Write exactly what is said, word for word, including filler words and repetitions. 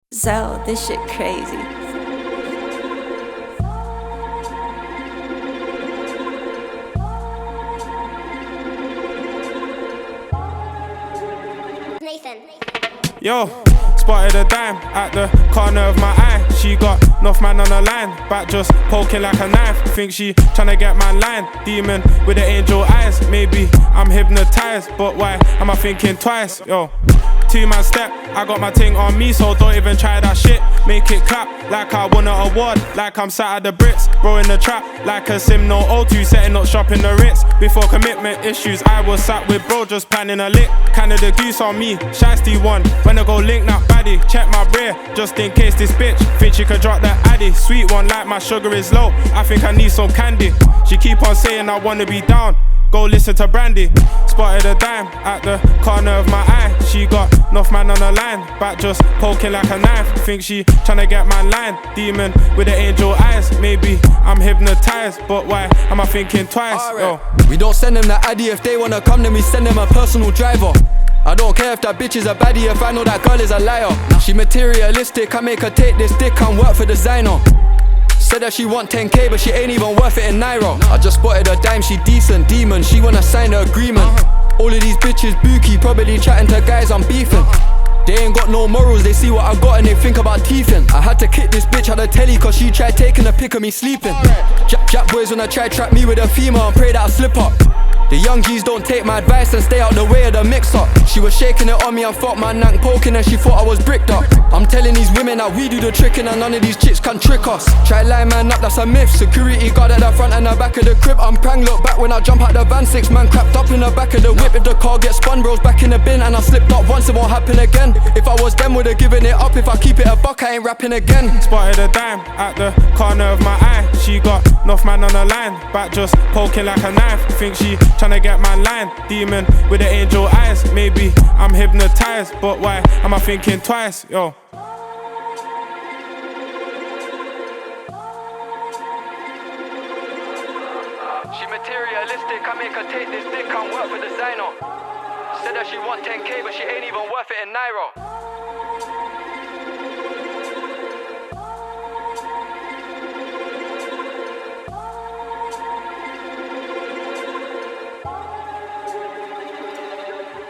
Zell, this shit crazy. Nathan. Yo, spotted a dime at the corner of my eye. She got enough man on the line, back just poking like a knife. Think she tryna get my line. Demon with the angel eyes. Maybe I'm hypnotized, but why am I thinking twice? Yo, two man step, I got my ting on me, so don't even try that shit. Make it clap like I won an award, like I'm sat at the Brits, bro in the trap, like a sim no O two, setting up shop in the Ritz. Before commitment issues, I was sat with bro just planning a lick. Canada goose on me, shiesty one. When I go link that baddie, check my rear, just in case this bitch think she could drop that addy. Sweet one like my sugar is low, I think I need some candy. She keep on saying I wanna be down, go listen to Brandy. Spotted a dime at the corner of my eye. She got enough man on the line, back just poking like a knife. Think she tryna get my line. Demon with the angel eyes. Maybe I'm hypnotized, but why am I thinking twice? Yo. We don't send them the addy. If they wanna come, then we send them a personal driver. I don't care if that bitch is a baddie, if I know that girl is a liar. She materialistic, I make her take this dick and work for designer. Said that she want ten K, but she ain't even worth it in Naira. I just spotted her dime, she decent, demon, she wanna sign the agreement. All of these bitches bookie, probably chatting to guys I'm beefing. They ain't got no morals, they see what I got and they think about teething. I had to kick this bitch out of telly cause she tried taking a pic of me sleeping. Jack, Jack boys wanna try trap me with a female and pray that I slip up. The young G's don't take my advice and stay out the way of the mix-up. She was shaking it on me and felt my nank poking and she thought I was bricked up. I'm telling these women that we do the tricking and none of these chicks can trick us. Try line man up, that's a myth. Security guard at the front and the back of the crib. I'm prang, look back when I jump out the van. Six man crapped up in the back of the whip. If the car gets spun, bro's back in the bin and I slipped up once, it won't happen again. If I was them, would've given it up. If I keep it a buck, I ain't rapping again. Spotted a dime at the corner of my eye. She got enough man on the line, back just poking like a knife. Think she tryna get my line. Demon with the angel eyes. Maybe I'm hypnotized, but why am I thinking twice? Yo. She materialistic, I make her take this dick and work for designer. Said that she want ten K, but she ain't even worth it in Naira.